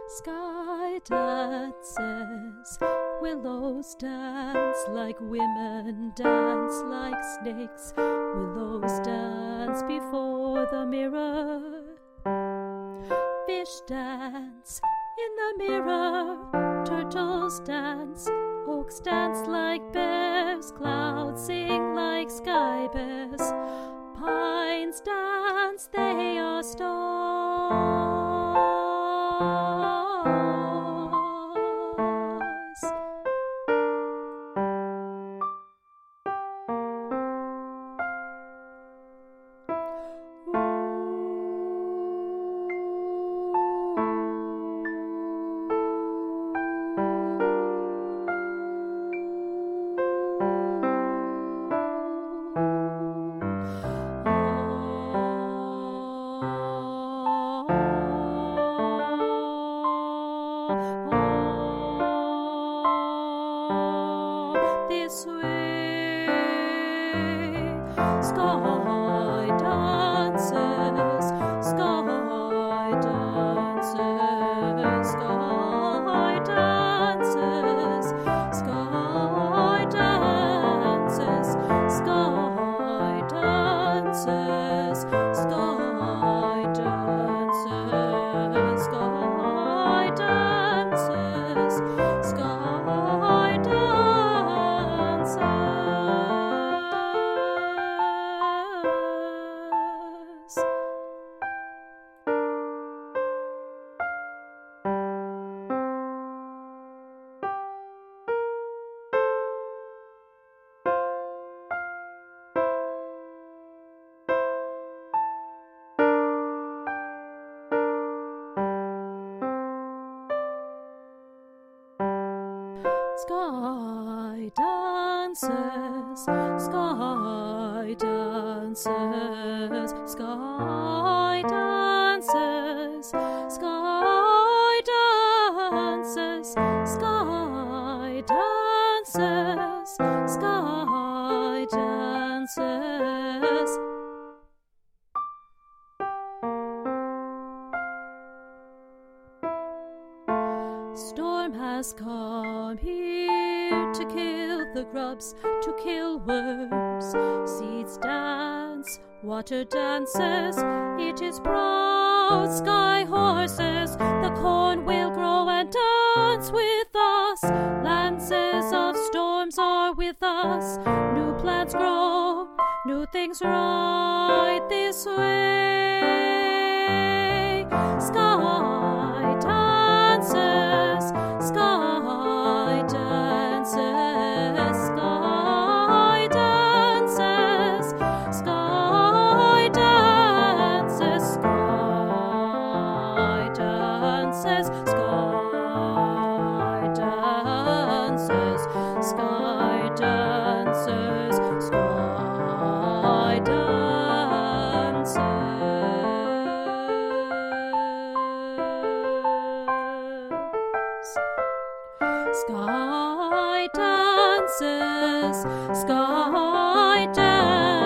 Sky dances, willows dance like women, dance like snakes. Willows dance before the mirror. Fish dance in the mirror, turtles dance, oaks dance like bears, clouds sing like sky bears. Pines dance, they are stars. This way, sky dances, sky dances, sky dances, sky dances, sky dances, sky dances, sky dances, sky dances. Sky dances, sky dances, sky dances, sky dances, sky dances, sky dances. Storm has come here to kill the grubs, to kill worms. Seeds dance, water dances, it is proud. Sky horses, the corn will grow and dance with us. Lances of storms are with us. New plants grow, new things right this way. Sky dances, sky dances, sky dances, sky dances, sky dances, sky dances, sky dances, sky dances. Sky dances, sky dances.